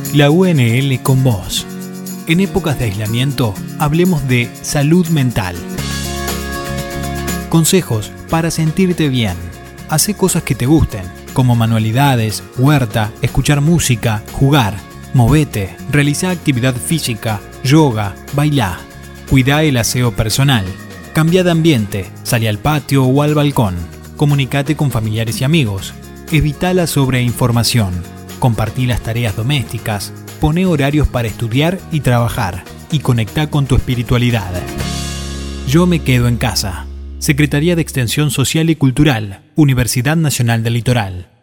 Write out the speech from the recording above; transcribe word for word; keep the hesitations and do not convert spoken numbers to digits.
La U N L con vos. En épocas de aislamiento, hablemos de salud mental. Consejos para sentirte bien. Hacé cosas que te gusten, como manualidades, huerta, escuchar música, jugar. Movete, realizá actividad física, yoga, bailá. Cuidá el aseo personal. Cambia de ambiente, salí al patio o al balcón. Comunicate con familiares y amigos. Evita la sobreinformación. Compartí las tareas domésticas. Poné horarios para estudiar y trabajar. Y conectá con tu espiritualidad. Yo me quedo en casa. Secretaría de Extensión Social y Cultural, Universidad Nacional del Litoral.